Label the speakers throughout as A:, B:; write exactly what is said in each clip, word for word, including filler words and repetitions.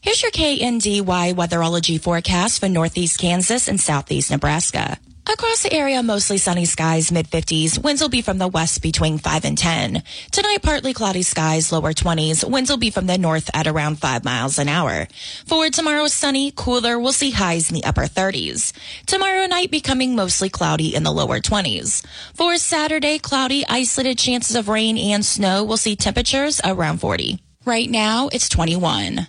A: Here's your K N D Y weatherology forecast for northeast Kansas and southeast Nebraska. Across the area, mostly sunny skies, mid fifties. Winds will be from the west between five and ten. Tonight, partly cloudy skies, lower twenties. Winds will be from the north at around five miles an hour. For tomorrow, sunny, cooler. We'll see highs in the upper thirties. Tomorrow night, becoming mostly cloudy in the lower twenties. For Saturday, cloudy, isolated chances of rain and snow. We'll see temperatures around forty. Right now, it's twenty-one.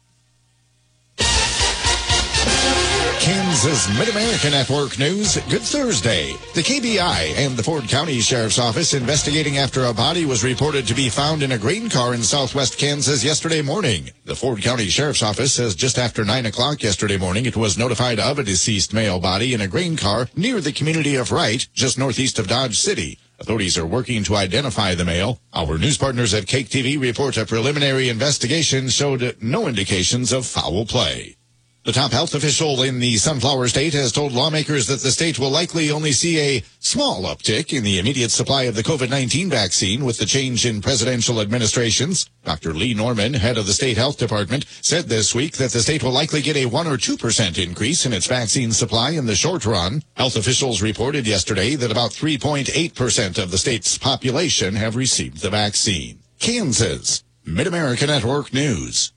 B: Kansas Mid-America Network News. Good Thursday. The K B I and the Ford County Sheriff's Office investigating after a body was reported to be found in a grain car in southwest Kansas yesterday morning. The Ford County Sheriff's Office says just after nine o'clock yesterday morning, it was notified of a deceased male body in a grain car near the community of Wright, just northeast of Dodge City. Authorities are working to identify the male. Our news partners at Cake T V report a preliminary investigation showed no indications of foul play. The top health official in the Sunflower State has told lawmakers that the state will likely only see a small uptick in the immediate supply of the COVID nineteen vaccine with the change in presidential administrations. Doctor Lee Norman, head of the state health department, said this week that the state will likely get a one or two percent increase in its vaccine supply in the short run. Health officials reported yesterday that about three point eight percent of the state's population have received the vaccine. Kansas, Mid-America Network News.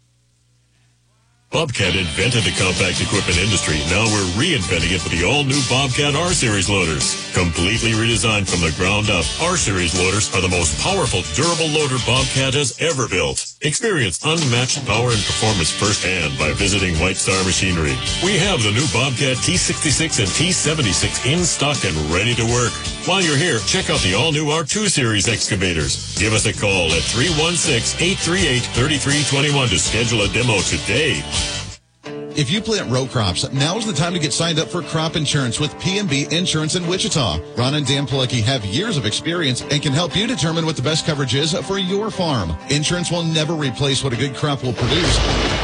C: Bobcat invented the compact equipment industry. Now we're reinventing it with the all-new Bobcat R-Series loaders. Completely redesigned from the ground up, R-Series loaders are the most powerful, durable loader Bobcat has ever built. Experience unmatched power and performance firsthand by visiting White Star Machinery. We have the new Bobcat T sixty-six and T seventy-six in stock and ready to work. While you're here, check out the all-new R two Series excavators. Give us a call at three one six, eight three eight, three three two one to schedule a demo today.
D: If you plant row crops, now's the time to get signed up for crop insurance with P and B Insurance in Wichita. Ron and Dan Pilecki have years of experience and can help you determine what the best coverage is for your farm. Insurance will never replace what a good crop will produce.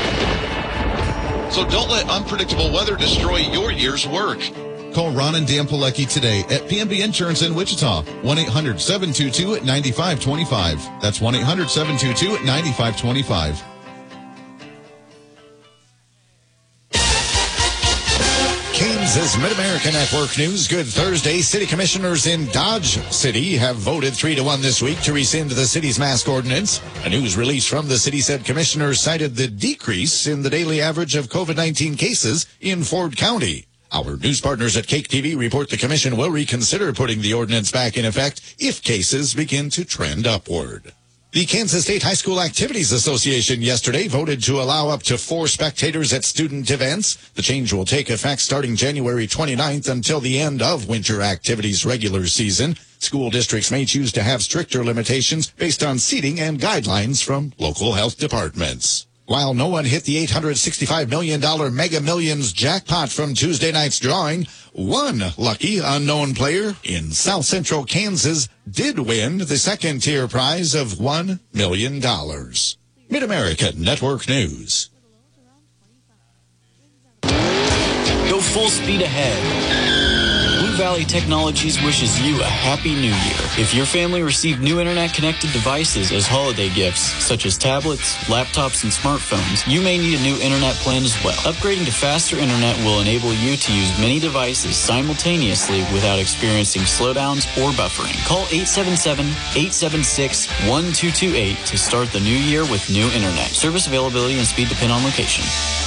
D: So don't let unpredictable weather destroy your year's work. Call Ron and Dan Pilecki today at P and B Insurance in Wichita. one eight hundred, seven two two, nine five two five. That's one eight hundred, seven two two, nine five two five.
B: Kansas Mid-America Network News. Good Thursday. City commissioners in Dodge City have voted three to one this week to rescind the city's mask ordinance. A news release from the city said commissioners cited the decrease in the daily average of COVID nineteen cases in Ford County. Our news partners at Cake T V report the commission will reconsider putting the ordinance back in effect if cases begin to trend upward. The Kansas State High School Activities Association yesterday voted to allow up to four spectators at student events. The change will take effect starting January twenty-ninth until the end of winter activities regular season. School districts may choose to have stricter limitations based on seating and guidelines from local health departments. While no one hit the eight hundred sixty-five million dollars Mega Millions jackpot from Tuesday night's drawing, one lucky unknown player in South Central Kansas did win the second-tier prize of one million dollars. Mid-America Network News.
E: Go full speed ahead. Blue Valley Technologies wishes you a happy new year. If your family received new internet-connected devices as holiday gifts, such as tablets, laptops, and smartphones, you may need a new internet plan as well. Upgrading to faster internet will enable you to use many devices simultaneously without experiencing slowdowns or buffering. Call eight seven seven, eight seven six, one two two eight to start the new year with new internet. Service availability and speed depend on location.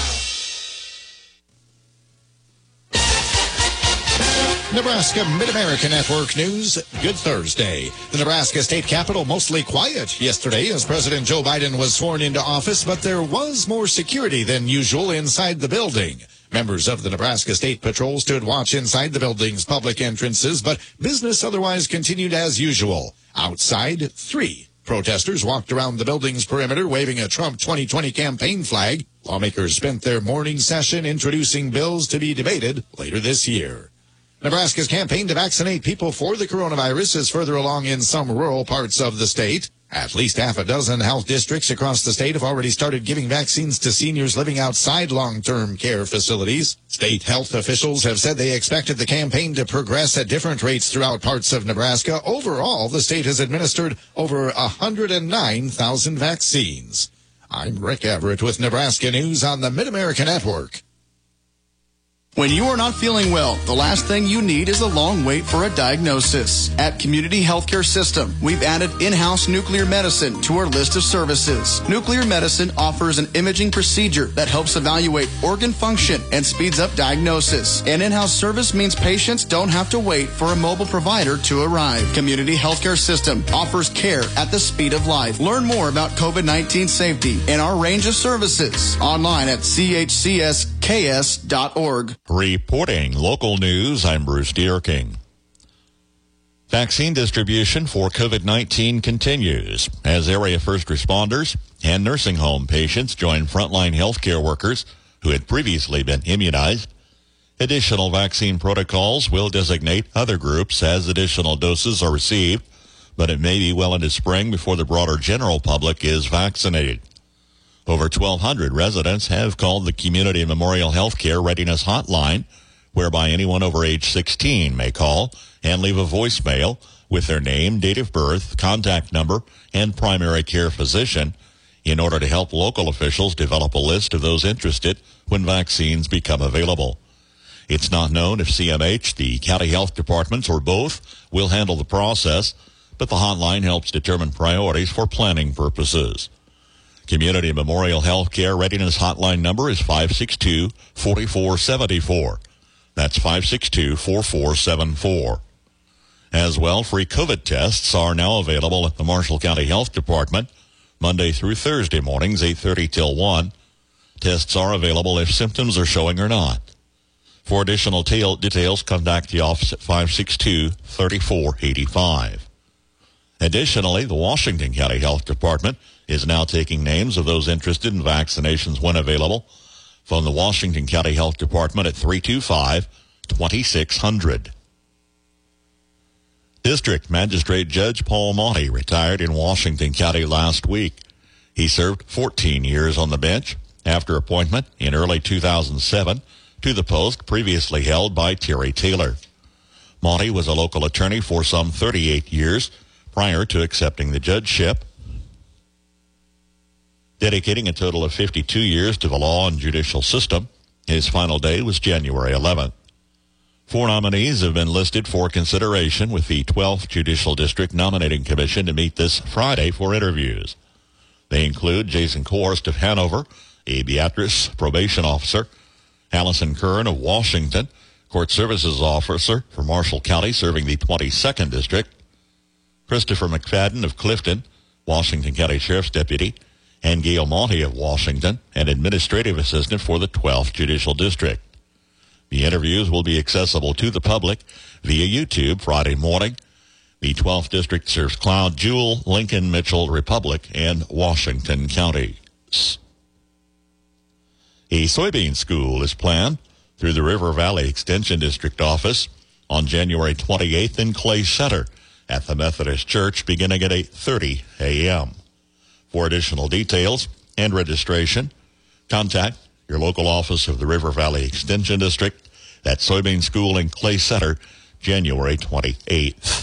B: Nebraska Mid-America Network News. Good Thursday. The Nebraska State Capitol mostly quiet yesterday as President Joe Biden was sworn into office, but there was more security than usual inside the building. Members of the Nebraska State Patrol stood watch inside the building's public entrances, but business otherwise continued as usual. Outside, three protesters walked around the building's perimeter waving a Trump twenty twenty campaign flag. Lawmakers spent their morning session introducing bills to be debated later this year. Nebraska's campaign to vaccinate people for the coronavirus is further along in some rural parts of the state. At least half a dozen health districts across the state have already started giving vaccines to seniors living outside long-term care facilities. State health officials have said they expected the campaign to progress at different rates throughout parts of Nebraska. Overall, the state has administered over one hundred nine thousand vaccines. I'm Rick Everett with Nebraska News on the Mid-America Network.
F: When you are not feeling well, the last thing you need is a long wait for a diagnosis. At Community Healthcare System, we've added in-house nuclear medicine to our list of services. Nuclear medicine offers an imaging procedure that helps evaluate organ function and speeds up diagnosis. An in-house service means patients don't have to wait for a mobile provider to arrive. Community Healthcare System offers care at the speed of life. Learn more about COVID nineteen safety and our range of services online at c h c s k s dot org.
G: Reporting local news, I'm Bruce Dierking. Vaccine distribution for COVID nineteen continues as area first responders and nursing home patients join frontline healthcare workers who had previously been immunized. Additional vaccine protocols will designate other groups as additional doses are received, but it may be well into spring before the broader general public is vaccinated. Over twelve hundred residents have called the Community Memorial Healthcare Readiness Hotline, whereby anyone over age sixteen may call and leave a voicemail with their name, date of birth, contact number, and primary care physician in order to help local officials develop a list of those interested when vaccines become available. It's not known if C M H, the county health departments, or both will handle the process, but the hotline helps determine priorities for planning purposes. Community Memorial Healthcare Readiness Hotline number is five six two, four four seven four. That's five six two, four four seven four. As well, free COVID tests are now available at the Marshall County Health Department, Monday through Thursday mornings, eight thirty till one. Tests are available if symptoms are showing or not. For additional tail details, contact the office at five six two, three four eight five. Additionally, the Washington County Health Department is now taking names of those interested in vaccinations when available. Phone the Washington County Health Department at three two five, two six zero zero. District Magistrate Judge Paul Monty retired in Washington County last week. He served fourteen years on the bench after appointment in early two thousand seven to the post previously held by Terry Taylor. Monty was a local attorney for some thirty-eight years prior to accepting the judgeship, dedicating a total of fifty-two years to the law and judicial system. His final day was January eleventh. Four nominees have been listed for consideration with the twelfth Judicial District Nominating Commission to meet this Friday for interviews. They include Jason Korst of Hanover, a Beatrice probation officer, Allison Kern of Washington, court services officer for Marshall County serving the twenty-second District, Christopher McFadden of Clifton, Washington County Sheriff's Deputy, and Gail Monty of Washington, an administrative assistant for the twelfth Judicial District. The interviews will be accessible to the public via YouTube Friday morning. The twelfth District serves Cloud, Jewel, Lincoln, Mitchell, Republic, and Washington counties. A soybean school is planned through the River Valley Extension District office on January twenty-eighth in Clay Center at the Methodist Church beginning at eight thirty a.m. For additional details and registration, contact your local office of the River Valley Extension District at Soybean School in Clay Center, January twenty-eighth.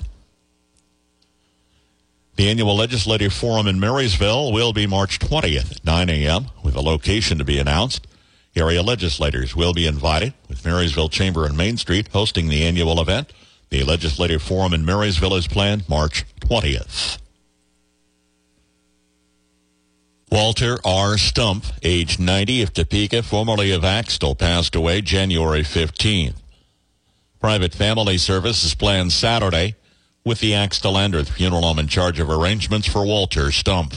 G: The annual Legislative Forum in Marysville will be March twentieth at nine a.m. with a location to be announced. Area legislators will be invited, with Marysville Chamber and Main Street hosting the annual event. The Legislative Forum in Marysville is planned March twentieth. Walter R. Stump, age ninety, of Topeka, formerly of Axtell, passed away January fifteenth. Private family service is planned Saturday with the Axtellander funeral home in charge of arrangements for Walter Stump.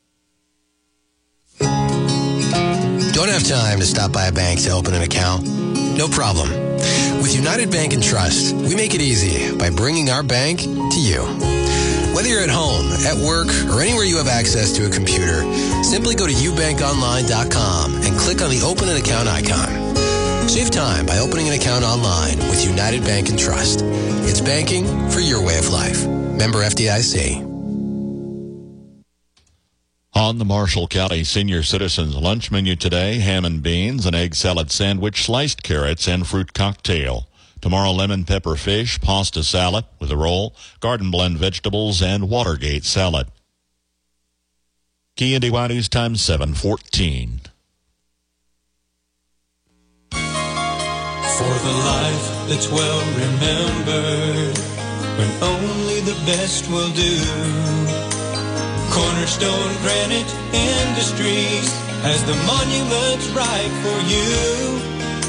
H: Don't have time to stop by a bank to open an account? No problem. With United Bank and Trust, we make it easy by bringing our bank to you. Whether you're at home, at work, or anywhere you have access to a computer, simply go to u bank online dot com and click on the Open an Account icon. Save time by opening an account online with United Bank and Trust. It's banking for your way of life. Member F D I C.
G: On the Marshall County Senior Citizens lunch menu today, ham and beans, an egg salad sandwich, sliced carrots, and fruit cocktail. Tomorrow, lemon pepper fish, pasta salad with a roll, garden blend vegetables, and Watergate salad. K N D Y News Time seven fourteen.
I: For the life that's well remembered, when only the best will do. Cornerstone Granite Industries has the monuments right for you.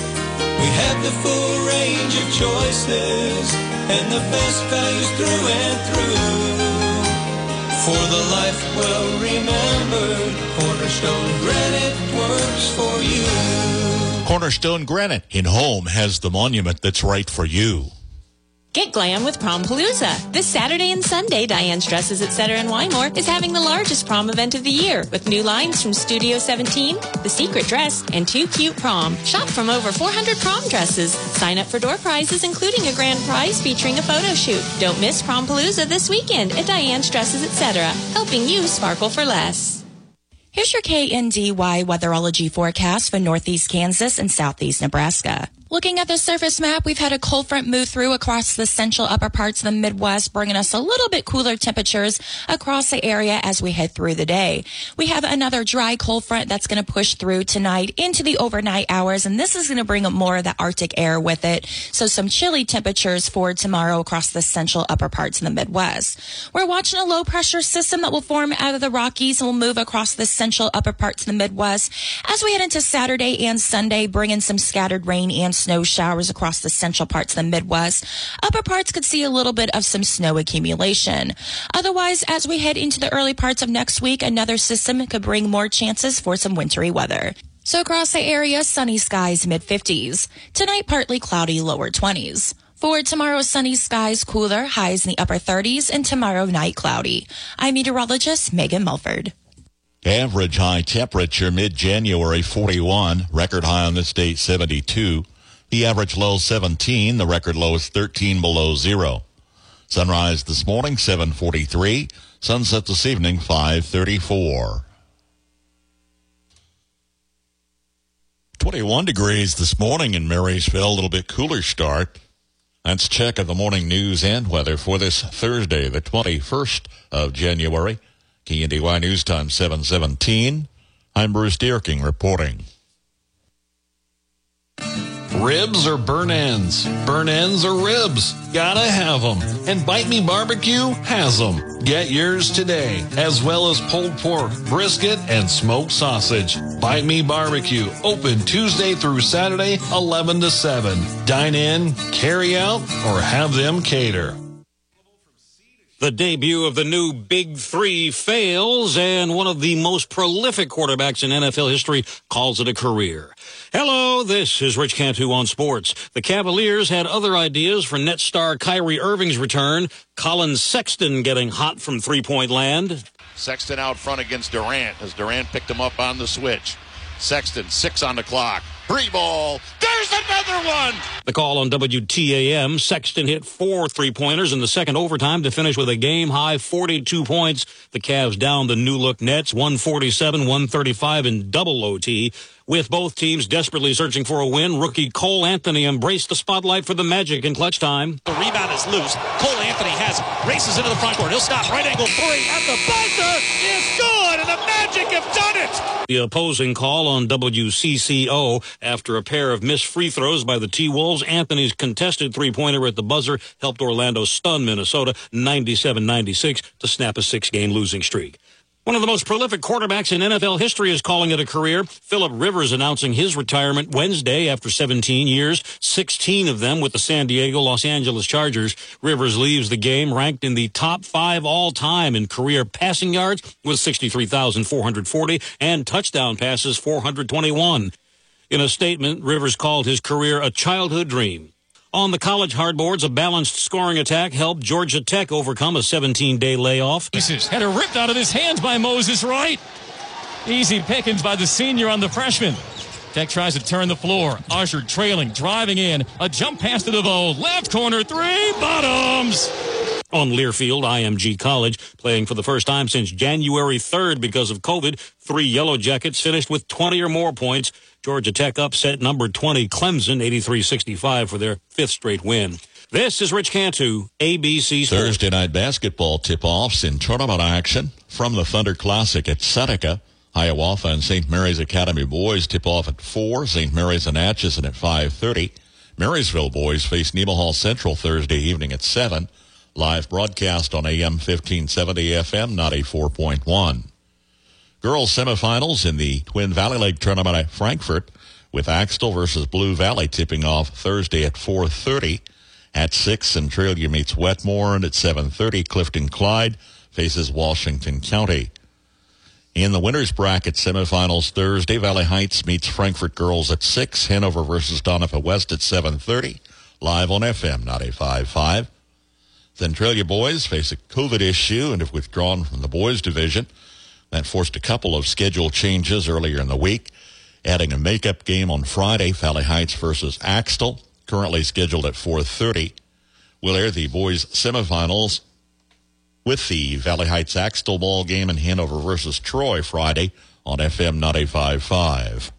I: We have the full range of choices and the best values through and through. For the life well remembered, Cornerstone Granite works for you.
G: Cornerstone Granite in Home has the monument that's right for you.
J: Get glam with Prompalooza. This Saturday and Sunday, Diane's Dresses, et cetera in Wymore is having the largest prom event of the year with new lines from Studio seventeen, The Secret Dress, and Too Cute Prom. Shop from over four hundred prom dresses. Sign up for door prizes, including a grand prize featuring a photo shoot. Don't miss Prompalooza this weekend at Diane's Dresses, et cetera, helping you sparkle for less.
A: Here's your K N D Y weatherology forecast for northeast Kansas and southeast Nebraska. Looking at the surface map, we've had a cold front move through across the central upper parts of the Midwest, bringing us a little bit cooler temperatures across the area as we head through the day. We have another dry cold front that's going to push through tonight into the overnight hours, and this is going to bring up more of the Arctic air with it. So some chilly temperatures for tomorrow across the central upper parts of the Midwest. We're watching a low pressure system that will form out of the Rockies and will move across the central upper parts of the Midwest as we head into Saturday and Sunday, bringing some scattered rain and snow showers across the central parts of the Midwest. Upper parts could see a little bit of some snow accumulation. Otherwise, as we head into the early parts of next week, another system could bring more chances for some wintry weather. So across the area, sunny skies, mid fifties. Tonight, partly cloudy, lower twenties. For tomorrow, sunny skies, cooler, highs in the upper thirties, and tomorrow night cloudy. I'm meteorologist Megan Mulford.
G: Average high temperature mid-January forty-one, record high on this date seventy-two. The average low seventeen, the record low is thirteen below zero. Sunrise this morning seven forty-three, sunset this evening five thirty-four. twenty-one degrees this morning in Marysville, a little bit cooler start. That's a check of the morning news and weather for this Thursday, the twenty-first of January. K N D Y News Time seven seventeen. I'm Bruce Dierking reporting.
K: Ribs or burn ends? Burn ends or ribs? Gotta have them. And Bite Me Barbecue has them. Get yours today, as well as pulled pork, brisket, and smoked sausage. Bite Me Barbecue, open Tuesday through Saturday, eleven to seven. Dine in, carry out, or have them cater.
L: The debut of the new Big Three fails, and one of the most prolific quarterbacks in N F L history calls it a career. Hello, this is Rich Cantu on sports. The Cavaliers had other ideas for net star Kyrie Irving's return. Colin Sexton getting hot from three-point land.
M: Sexton out front against Durant as Durant picked him up on the switch. Sexton, six on the clock. Three ball. There's another one.
L: The call on W T A M. Sexton hit four three-pointers in the second overtime to finish with a game-high forty-two points. The Cavs down the new-look Nets, one forty-seven one thirty-five in double O T. With both teams desperately searching for a win, rookie Cole Anthony embraced the spotlight for the Magic in clutch time.
N: The rebound is loose. Cole Anthony has it. Races into the front court. He'll stop. Right angle three. At the buzzer is good, and the Magic have done it.
L: The opposing call on W C C O. After a pair of missed free throws by the T-Wolves, Anthony's contested three-pointer at the buzzer helped Orlando stun Minnesota ninety-seven ninety-six to snap a six-game losing streak. One of the most prolific quarterbacks in N F L history is calling it a career. Phillip Rivers announcing his retirement Wednesday after seventeen years, sixteen of them with the San Diego Los Angeles Chargers. Rivers leaves the game ranked in the top five all-time in career passing yards with sixty-three thousand four hundred forty and touchdown passes four hundred twenty-one. In a statement, Rivers called his career a childhood dream. On the college hardboards, a balanced scoring attack helped Georgia Tech overcome a seventeen-day layoff.
N: Had it ripped out of his hands by Moses Wright. Easy pickings by the senior on the freshman. Tech tries to turn the floor. Usher trailing, driving in. A jump pass to DeVoe. Left corner three. Bottoms.
L: On Learfield, I M G College, playing for the first time since January third because of COVID. Three Yellow Jackets finished with twenty or more points. Georgia Tech upset number twenty Clemson, eighty-three sixty-five for their fifth straight win. This is Rich Cantu, A B C Sports.
G: Thursday night basketball tip-offs in tournament action from the Thunder Classic at Seneca. Hiawatha and Saint Mary's Academy boys tip off at four. Saint Mary's and Atchison at five thirty. Marysville boys face Nemaha Central Thursday evening at seven. Live broadcast on A M fifteen seventy F M ninety-four point one. Girls semifinals in the Twin Valley League tournament at Frankfort with Axtell versus Blue Valley tipping off Thursday at four thirty. At six, Centralia meets Wetmore, and at seven thirty, Clifton Clyde faces Washington County. In the winners bracket semifinals Thursday, Valley Heights meets Frankfort Girls at six. Hanover versus Donovan West at seven thirty. Live on F M ninety-five point five. Centralia boys face a COVID issue and have withdrawn from the boys division. That forced a couple of schedule changes earlier in the week, adding a makeup game on Friday, Valley Heights versus Axtell, currently scheduled at four thirty. We'll air the boys semifinals with the Valley Heights Axtell ball game and Hanover versus Troy Friday on F M ninety-five point five.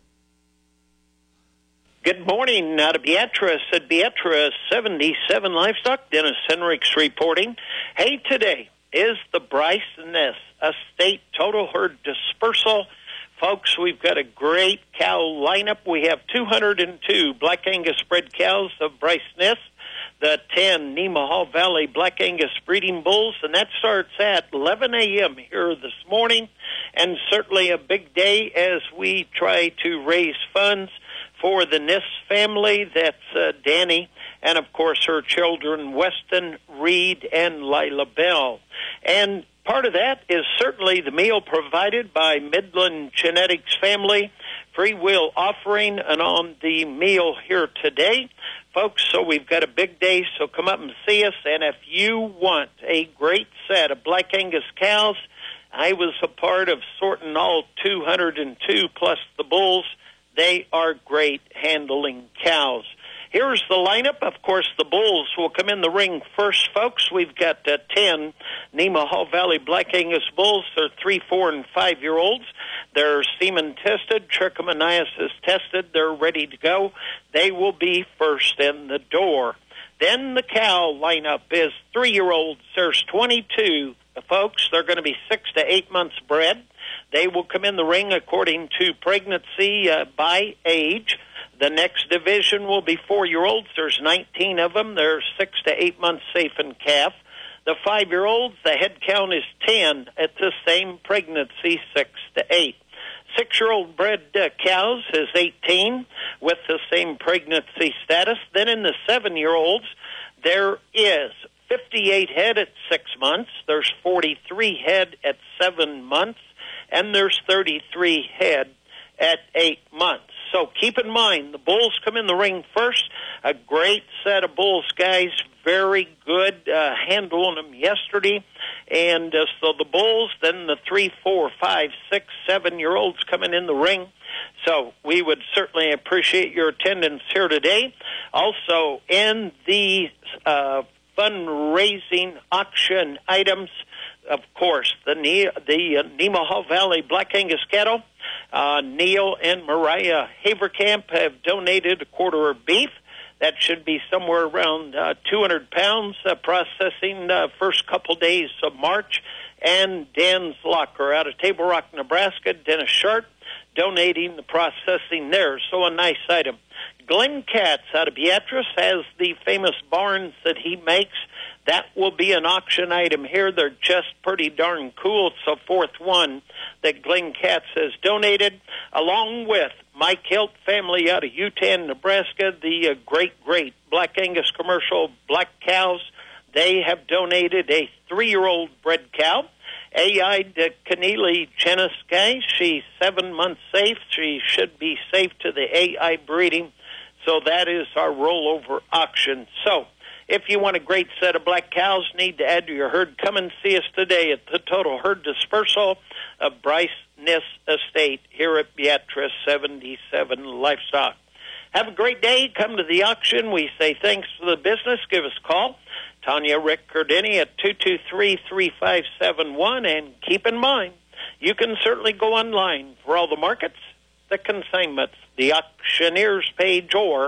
O: Good morning out of Beatrice at Beatrice seventy-seven Livestock. Dennis Henrichs reporting. Hey, today is the Bryce Ness Estate Total Herd Dispersal. Folks, we've got a great cow lineup. We have two hundred two Black Angus bred cows of Bryce Ness, the ten Nemaha Valley Black Angus breeding bulls, and that starts at eleven a.m. here this morning, and certainly a big day as we try to raise funds for the Ness family. That's uh, Danny, and of course her children, Weston, Reed, and Lila Bell. And part of that is certainly the meal provided by Midland Genetics family, free will offering, and on the meal here today, folks, so we've got a big day, so come up and see us. And if you want a great set of Black Angus cows, I was a part of sorting all two hundred two plus the bulls. They are great handling cows. Here's the lineup. Of course, the bulls will come in the ring first, folks. We've got uh, ten Nemaha Valley Black Angus bulls. They're three, four, and five-year-olds. They're semen tested, trichomoniasis tested. They're ready to go. They will be first in the door. Then the cow lineup is three-year-olds. There's twenty-two, folks. They're going to be six to eight months bred. They will come in the ring according to pregnancy uh, by age. The next division will be four-year-olds. There's nineteen of them. They're six to eight months safe and calf. The five-year-olds, the head count is ten at the same pregnancy, six to eight. Six-year-old bred uh, cows is eighteen with the same pregnancy status. Then in the seven-year-olds, there is fifty-eight head at six months. There's forty-three head at seven months. And there's thirty-three head at eight months. So keep in mind, the bulls come in the ring first. A great set of bulls, guys. Very good uh, handling them yesterday. And uh, so the bulls, then the three, four, five, six, seven-year-olds coming in the ring. So we would certainly appreciate your attendance here today. Also, in the uh, fundraising auction items, of course, the the uh, Nemaha Valley Black Angus cattle. Uh, Neil and Mariah Haverkamp have donated a quarter of beef. That should be somewhere around uh, two hundred pounds, uh, processing the uh, first couple days of March. And Dan Locker out of Table Rock, Nebraska, Dennis Sharp, donating the processing there. So a nice item. Glenn Katz out of Beatrice has the famous barns that he makes. That will be an auction item here. They're just pretty darn cool. It's the fourth one that Glenn Katz has donated, along with Mike Hilt family out of Utan, Nebraska, the uh, great, great Black Angus commercial black cows. They have donated a three-year-old bred cow. A I de Keneally Cheneski. She's seven months safe. She should be safe to the A I breeding. So that is our rollover auction. So if you want a great set of black cows, need to add to your herd, come and see us today at the Total Herd Dispersal of Bryce Ness Estate here at Beatrice seventy-seven Livestock. Have a great day. Come to the auction. We say thanks for the business. Give us a call. Tanya Rick Cardini at two two three, three five seven one. And keep in mind, you can certainly go online for all the markets, the consignments, the auctioneer's page, or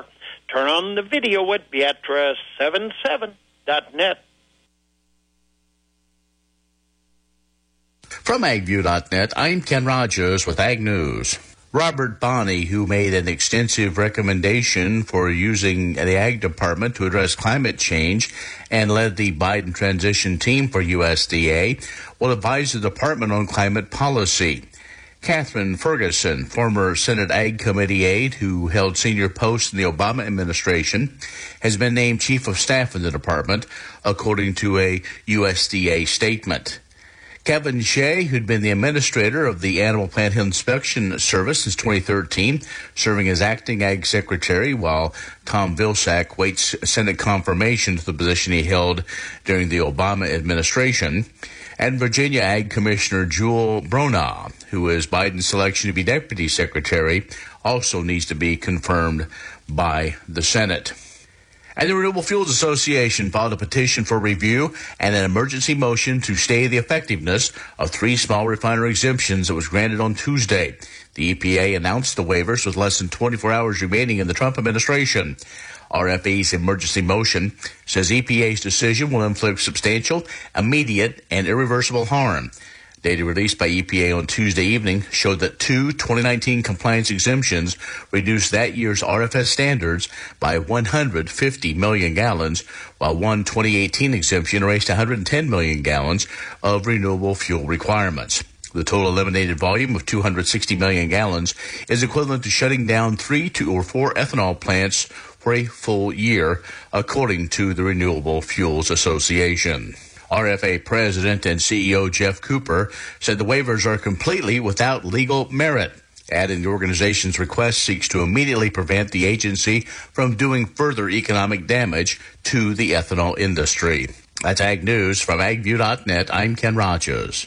O: Turn on the video at Beatrice seventy-seven dot net.
P: From agview dot net, I'm Ken Rogers with Ag News. Robert Bonney, who made an extensive recommendation for using the Ag Department to address climate change and led the Biden transition team for U S D A, will advise the department on climate policy. Catherine Ferguson, former Senate Ag Committee aide who held senior posts in the Obama administration, has been named chief of staff in the department, according to a U S D A statement. Kevin Shea, who'd been the administrator of the Animal Plant Inspection Service since twenty thirteen, serving as acting Ag Secretary while Tom Vilsack waits Senate confirmation to the position he held during the Obama administration. And Virginia Ag Commissioner Jewel Bronaugh, who is Biden's selection to be Deputy Secretary, also needs to be confirmed by the Senate. And the Renewable Fuels Association filed a petition for review and an emergency motion to stay the effectiveness of three small refinery exemptions that was granted on Tuesday. The E P A announced the waivers with less than twenty-four hours remaining in the Trump administration. R F E's emergency motion says E P A's decision will inflict substantial, immediate, and irreversible harm. Data released by E P A on Tuesday evening showed that two twenty nineteen compliance exemptions reduced that year's R F S standards by one hundred fifty million gallons, while one twenty eighteen exemption erased one hundred ten million gallons of renewable fuel requirements. The total eliminated volume of two hundred sixty million gallons is equivalent to shutting down three, two, or four ethanol plants for a full year, according to the Renewable Fuels Association. R F A President and C E O Jeff Cooper said the waivers are completely without legal merit, adding the organization's request seeks to immediately prevent the agency from doing further economic damage to the ethanol industry. That's Ag News from agview dot net. I'm Ken Rogers.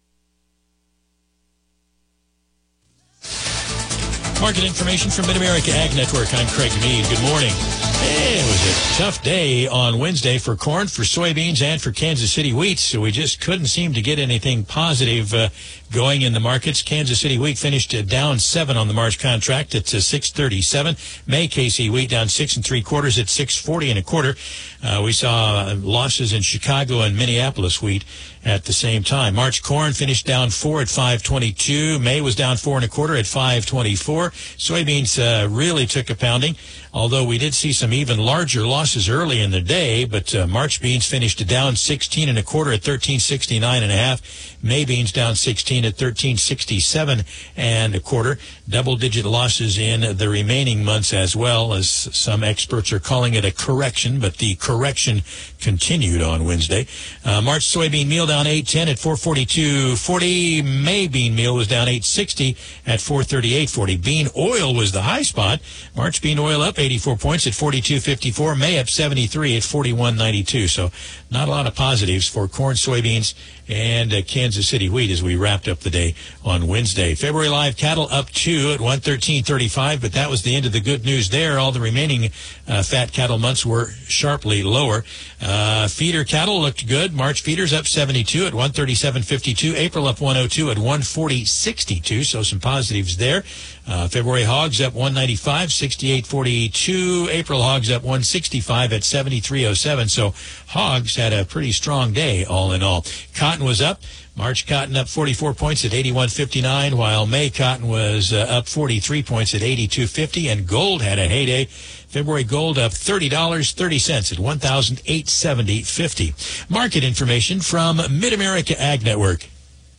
Q: Market information from Mid-America Ag Network. I'm Craig Mead. Good morning. Hey, it was a tough day on Wednesday for corn, for soybeans, and for Kansas City wheat, so we just couldn't seem to get anything positive uh, going in the markets. Kansas City wheat finished uh, down seven on the March contract at uh, six thirty-seven. May K C wheat down six and three quarters at six forty and a quarter. Uh, we saw uh, losses in Chicago and Minneapolis wheat at the same time. March corn finished down four at five twenty-two. May was down four and a quarter at five twenty-four. Soybeans uh, really took a pounding, although we did see some even larger losses early in the day. But uh, March beans finished down sixteen and a quarter at thirteen sixty-nine and a half. May beans down sixteen at thirteen sixty-seven and a quarter. Double-digit losses in the remaining months as well, as some experts are calling it a correction, but the correction continued on Wednesday. Uh, March soybean meal down eight ten at four forty-two forty. May bean meal was down eight sixty at four thirty-eight forty. Bean oil was the high spot. March bean oil up eighty-four points at forty-two fifty-four. May up seventy-three at forty-one ninety-two. So not a lot of positives for corn, soybeans, and uh, Kansas City wheat as we wrapped up the day on Wednesday. February live cattle up two at one thirteen thirty-five, but that was the end of the good news there. All the remaining uh, fat cattle months were sharply lower. Uh, feeder cattle looked good. March feeders up seventy-two at one thirty-seven fifty-two. April up one oh two at one forty sixty-two, so some positives there. Uh, February hogs up one ninety-five, sixty-eight forty-two. April hogs up one sixty-five at seventy-three oh seven. So hogs had a pretty strong day all in all. Cotton was up. March cotton up forty-four points at eighty-one fifty-nine, while May cotton was uh, up forty-three points at eighty-two fifty, and gold had a heyday. February gold up thirty dollars and thirty cents at one thousand eight hundred seventy dollars and fifty cents. Market information from Mid-America Ag Network.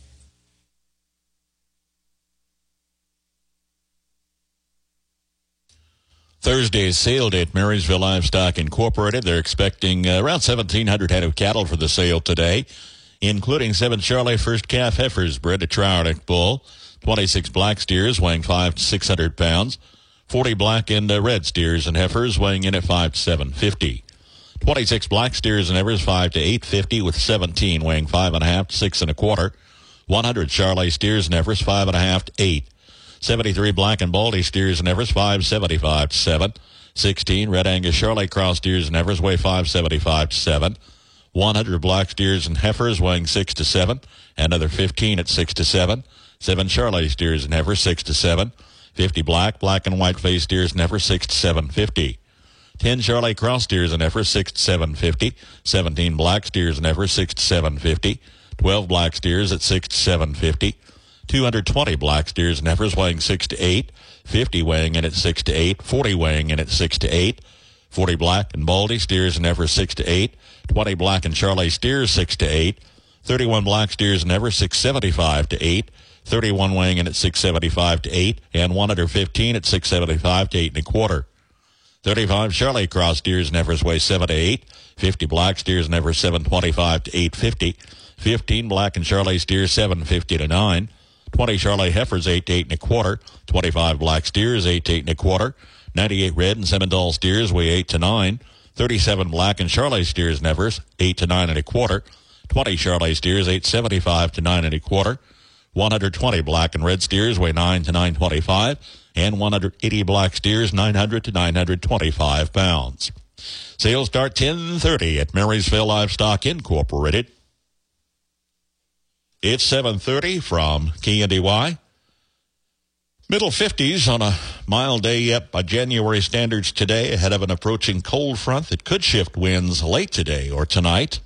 G: Thursday's sale day at Marysville Livestock Incorporated. They're expecting uh, around seventeen hundred head of cattle for the sale today, including seven Charolais first calf heifers bred to Trauernick bull, twenty-six black steers weighing five to six hundred pounds, forty black and uh, red steers and heifers weighing in at five to seven fifty, twenty-six black steers and heifers five to eight fifty, with seventeen weighing five and a half to six and a quarter, one hundred Charolais steers and heifers five and a half to eight, seventy-three black and baldy steers and heifers five seventy-five to seven, sixteen red Angus Charolais cross steers and heifers weigh five seventy-five to seven, one hundred black steers and heifers weighing six to seven, another fifteen at six to seven, seven Charolais steers and heifers six to seven, fifty black, black and white face steers and heifers six to seven fifty. ten Charolais Cross steers and heifers, six to seven fifty. seventeen Black steers and heifers, six to seven fifty. twelve Black steers at six to seven fifty. two hundred twenty Black steers and heifers weighing six to eight. fifty weighing in at six to eight. forty weighing in at six to eight. forty Black and Baldy steers and heifers, six to eight. twenty Black and Charolais steers, six to eight. thirty-one Black steers and heifers, six seventy-five to eight. thirty-one weighing in at six seventy-five to eight. And one hundred fifteen at six seventy-five to eight and a quarter. thirty-five Charolais Cross steers and heifers weigh seven to eight. fifty Black steers and heifers, seven twenty-five to eight fifty. fifteen Black and Charolais steers, seven fifty to nine. twenty Charolais heifers, eight to eight and a quarter. twenty-five Black steers, eight to eight and a quarter. ninety-eight Red and Simmental steers weigh eight to nine. thirty-seven Black and Charolais steers and heifers, eight to nine and a quarter. twenty Charolais steers, eight seventy-five to nine and a quarter. one hundred twenty Black and Red steers weigh nine to nine twenty-five. And one hundred eighty Black steers, nine hundred to nine twenty-five pounds. Sales start ten thirty at Marysville Livestock Incorporated. It's seven thirty from K N D Y. Middle fifties on a mild day yet by January standards today, ahead of an approaching cold front that could shift winds late today or tonight.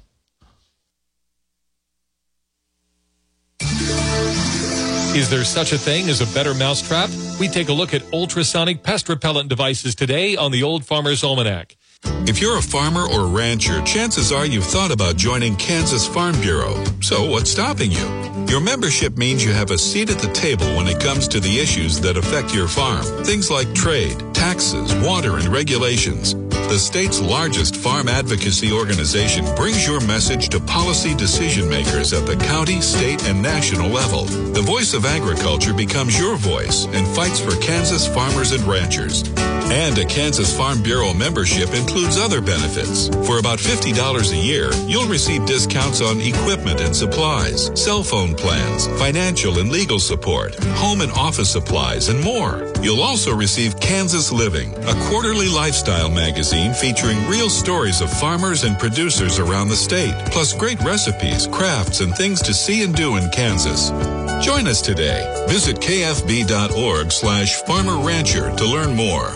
R: Is there such a thing as a better mousetrap? We take a look at ultrasonic pest repellent devices today on the Old Farmer's Almanac.
S: If you're a farmer or rancher, chances are you've thought about joining Kansas Farm Bureau. So what's stopping you? Your membership means you have a seat at the table when it comes to the issues that affect your farm. Things like trade, taxes, water, and regulations. The state's largest farm advocacy organization brings your message to policy decision makers at the county, state, and national level. The voice of agriculture becomes your voice and fights for Kansas farmers and ranchers. And a Kansas Farm Bureau membership includes other benefits. For about fifty dollars a year, you'll receive discounts on equipment and supplies, cell phone plans, financial and legal support, home and office supplies, and more. You'll also receive Kansas Living, a quarterly lifestyle magazine featuring real stories of farmers and producers around the state, plus great recipes, crafts, and things to see and do in Kansas. Join us today. Visit kfb.org slash farmer rancher to learn more.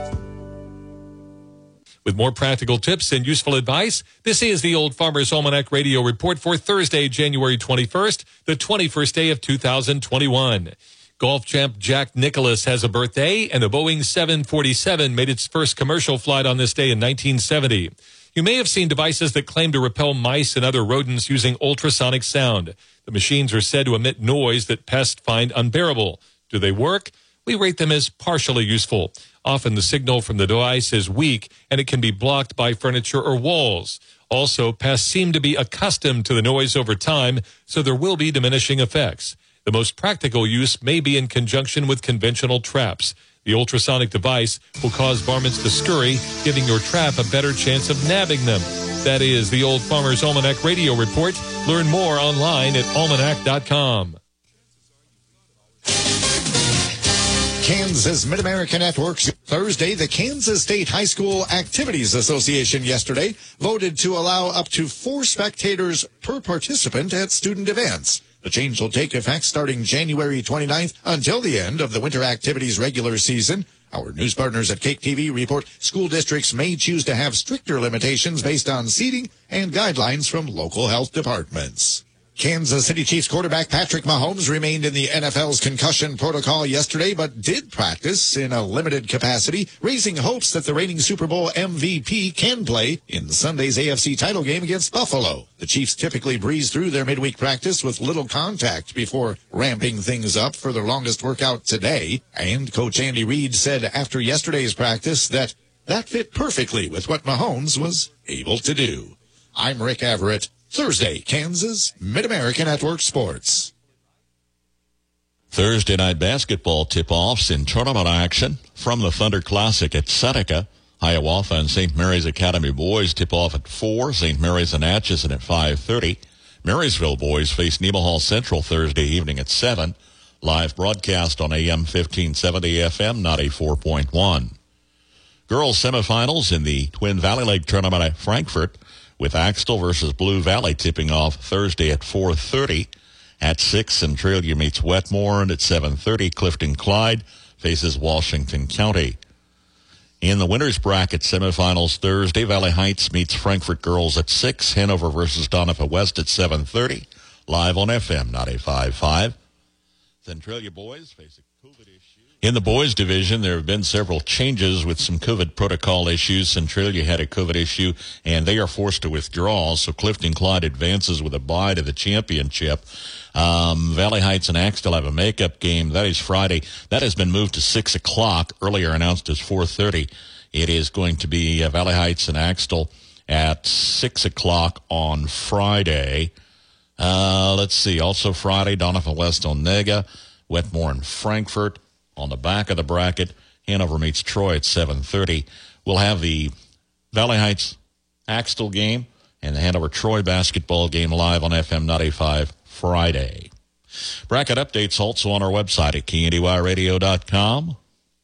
R: With more practical tips and useful advice, this is the Old Farmer's Almanac Radio Report for Thursday, January twenty-first, the twenty-first day of two thousand twenty-one. Golf champ Jack Nicklaus has a birthday, and the Boeing seven forty-seven made its first commercial flight on this day in nineteen seventy. You may have seen devices that claim to repel mice and other rodents using ultrasonic sound. The machines are said to emit noise that pests find unbearable. Do they work? We rate them as partially useful. Often the signal from the device is weak, and it can be blocked by furniture or walls. Also, pests seem to be accustomed to the noise over time, so there will be diminishing effects. The most practical use may be in conjunction with conventional traps. The ultrasonic device will cause varmints to scurry, giving your trap a better chance of nabbing them. That is the Old Farmer's Almanac Radio Report. Learn more online at almanac dot com.
B: Kansas Mid-America Network's Thursday, the Kansas State High School Activities Association yesterday voted to allow up to four spectators per participant at student events. The change will take effect starting January twenty-ninth until the end of the winter activities regular season. Our news partners at Cake T V report school districts may choose to have stricter limitations based on seating and guidelines from local health departments. Kansas City Chiefs quarterback Patrick Mahomes remained in the N F L's concussion protocol yesterday, but did practice in a limited capacity, raising hopes that the reigning Super Bowl M V P can play in Sunday's A F C title game against Buffalo. The Chiefs typically breeze through their midweek practice with little contact before ramping things up for their longest workout today. And Coach Andy Reid said after yesterday's practice that that fit perfectly with what Mahomes was able to do. I'm Rick Everett. Thursday, Kansas Mid-America Network Sports.
G: Thursday night basketball tip-offs in tournament action from the Thunder Classic at Seneca. Hiawatha and Saint Mary's Academy boys tip off at four. Saint Mary's and Atchison at five thirty. Marysville boys face Nemaha Central Thursday evening at seven. Live broadcast on A M fifteen seventy F M ninety-four point one. Girls semifinals in the Twin Valley League tournament at Frankfort, with Axtell versus Blue Valley tipping off Thursday at four thirty. At six, Centralia meets Wetmore, and at seven thirty, Clifton Clyde faces Washington County. In the winners bracket semifinals Thursday, Valley Heights meets Frankfort Girls at six. Hanover versus Donovan West at seven thirty. Live on F M ninety-five point five. Centralia boys face a COVID issue. In the boys division, there have been several changes with some COVID protocol issues. Centralia had a COVID issue, and they are forced to withdraw. So Clifton Clyde advances with a bye to the championship. Um, Valley Heights and Axtell have a makeup game. That is Friday. That has been moved to six o'clock, earlier announced as four thirty. It is going to be uh, Valley Heights and Axtell at six o'clock on Friday. Uh, let's see. Also Friday, Donovan West on Nega, Wetmore and Frankfort. On the back of the bracket, Hanover meets Troy at seven thirty. We'll have the Valley Heights Axtell game and the Hanover-Troy basketball game live on F M ninety-five Friday. Bracket updates also on our website at K N D Y radio dot com.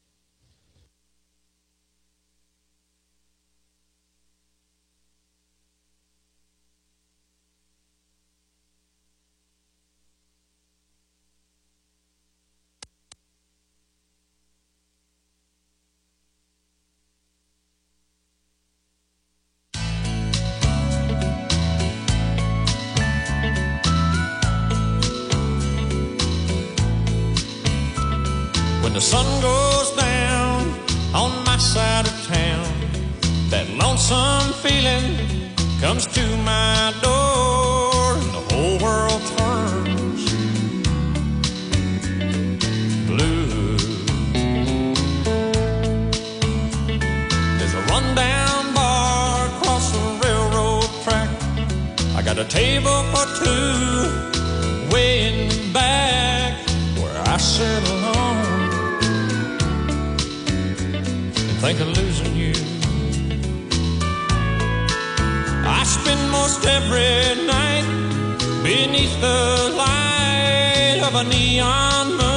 I: When the sun goes down on my side of town, that lonesome feeling comes to my door, and the whole world turns blue. There's a rundown bar across the railroad track. I got a table for two way in the back where I sit alone. Think of losing you. I spend most every night beneath the light of a neon moon.